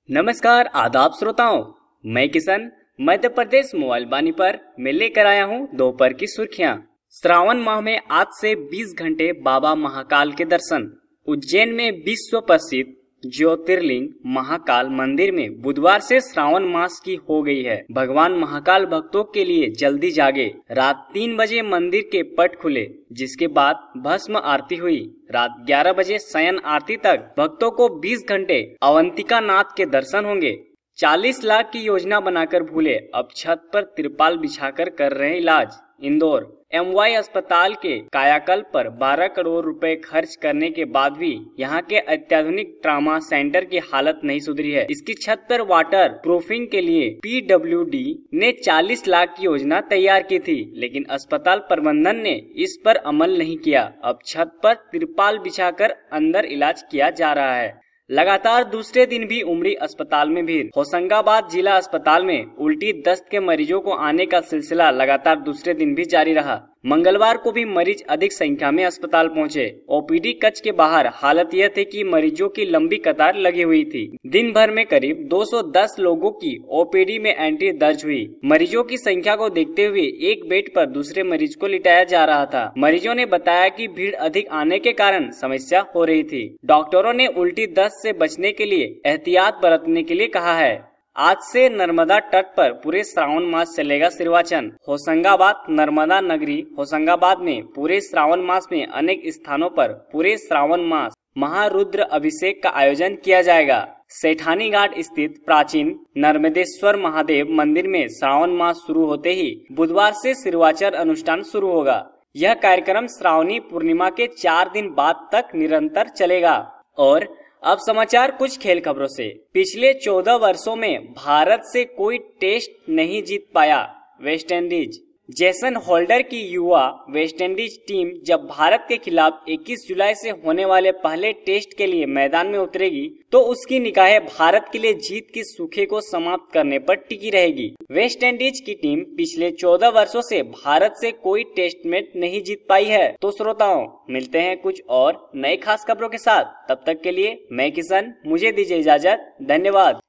नमस्कार आदाब श्रोताओं, मैं किशन मध्य प्रदेश मोबाइल बानी पर मैं लेकर आया हूँ दोपहर की सुर्खियाँ। श्रावण माह में आज से 20 घंटे बाबा महाकाल के दर्शन। उज्जैन में विश्व प्रसिद्ध ज्योतिर्लिंग महाकाल मंदिर में बुधवार से श्रावण मास की हो गई है। भगवान महाकाल भक्तों के लिए जल्दी जागे। रात 3 बजे मंदिर के पट खुले, जिसके बाद भस्म आरती हुई। रात 11 बजे शयन आरती तक भक्तों को 20 घंटे अवंतिका नाथ के दर्शन होंगे। 40 लाख की योजना बनाकर भूले, अब छत पर तिरपाल बिछाकर कर रहे इलाज। इंदौर एमवाई अस्पताल के कायाकल्प पर 12 करोड़ रुपए खर्च करने के बाद भी यहां के अत्याधुनिक ट्रामा सेंटर की हालत नहीं सुधरी है। इसकी छत पर वाटर प्रूफिंग के लिए पीडब्ल्यूडी ने 40 लाख की योजना तैयार की थी, लेकिन अस्पताल प्रबंधन ने इस पर अमल नहीं किया। अब छत पर तिरपाल बिछाकर अंदर इलाज किया जा रहा है। लगातार दूसरे दिन भी उमड़ी अस्पताल में भीड़। होशंगाबाद जिला अस्पताल में उल्टी दस्त के मरीजों को आने का सिलसिला लगातार दूसरे दिन भी जारी रहा। मंगलवार को भी मरीज अधिक संख्या में अस्पताल पहुंचे। ओपीडी कक्ष के बाहर हालत यह थी कि मरीजों की लंबी कतार लगी हुई थी। दिन भर में करीब 210 लोगों की ओपीडी में एंट्री दर्ज हुई। मरीजों की संख्या को देखते हुए एक बेड पर दूसरे मरीज को लिटाया जा रहा था। मरीजों ने बताया कि भीड़ अधिक आने के कारण समस्या हो रही थी। डॉक्टरों ने उल्टी दस्त से बचने के लिए एहतियात बरतने के लिए कहा है। आज से नर्मदा तट पर पूरे श्रावण मास चलेगा सिरवाचन। होशंगाबाद नर्मदा नगरी होशंगाबाद में पूरे श्रावण मास में अनेक स्थानों पर पूरे श्रावण मास महारुद्र अभिषेक का आयोजन किया जाएगा। सेठानी घाट स्थित प्राचीन नर्मदेश्वर महादेव मंदिर में श्रावण मास शुरू होते ही बुधवार से सिरवाचन अनुष्ठान शुरू होगा। यह कार्यक्रम श्रावणी पूर्णिमा के 4 दिन बाद तक निरंतर चलेगा। और अब समाचार कुछ खेल खबरों से। पिछले 14 वर्षों में भारत से कोई टेस्ट नहीं जीत पाया वेस्टइंडीज। जेसन होल्डर की युवा वेस्टइंडीज टीम जब भारत के खिलाफ 21 जुलाई से होने वाले पहले टेस्ट के लिए मैदान में उतरेगी तो उसकी निगाहें भारत के लिए जीत की सूखे को समाप्त करने पर टिकी रहेगी। वेस्टइंडीज की टीम पिछले 14 वर्षों से भारत से कोई टेस्ट मैच नहीं जीत पाई है। तो श्रोताओं, मिलते हैं कुछ और नए खास खबरों के साथ। तब तक के लिए मैं किशन, मुझे दीजिए इजाजत। धन्यवाद।